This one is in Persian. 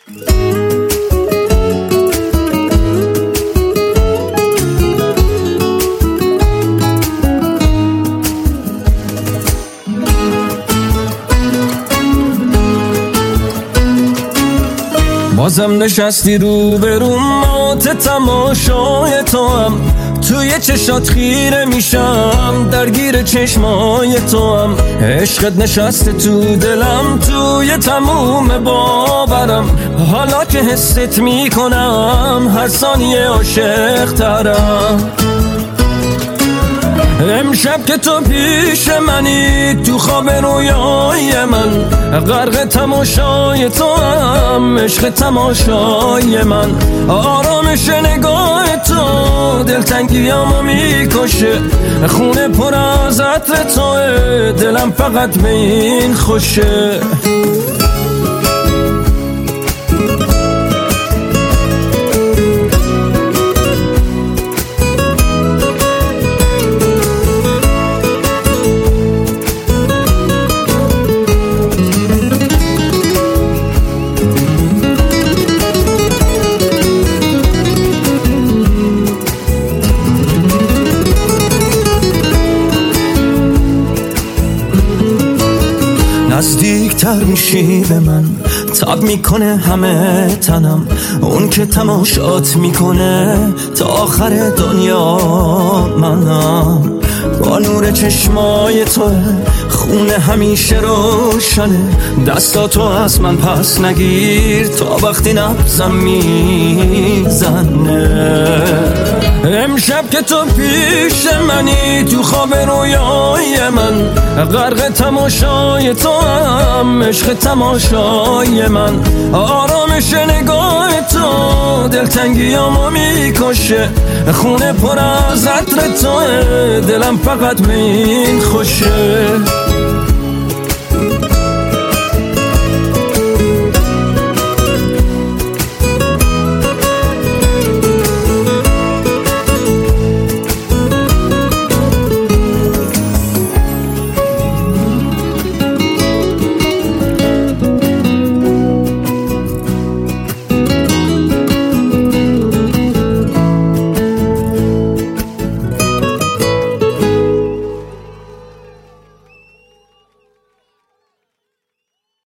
بازم نشستی رو به رو مات تماشای تو هم، توی چشات خیره میشم درگیر چشمای تو هم، عشقت نشسته تو دلم توی تموم باورم، حالا که حست میکنم هر ثانیه عاشق ترم. امشب که تو پیش منی تو خواب رویای من، غرق تماشای تو هم عشق تماشای من، آرامش نگاه تو دلتنگیامو میکشه، خونه پر از عطر توه دلم فقط به این خوشه. نزدیکتر میشی به من، تاب میکنه همه تنم، اون که تماشات میکنه تا آخر دنیا منم، با نور چشمای توه خونه همیشه روشنه، دستاتو از من پس نگیر تا وقتی نبزم میزنه. امشب که تو پیش منی تو خواب رویای من، غرق تماشای تو هم عشق تماشای من، آرامش نگاه تو دلتنگیامو میکشه، خونه پر از عطر توه دلم فقط به این خوشه.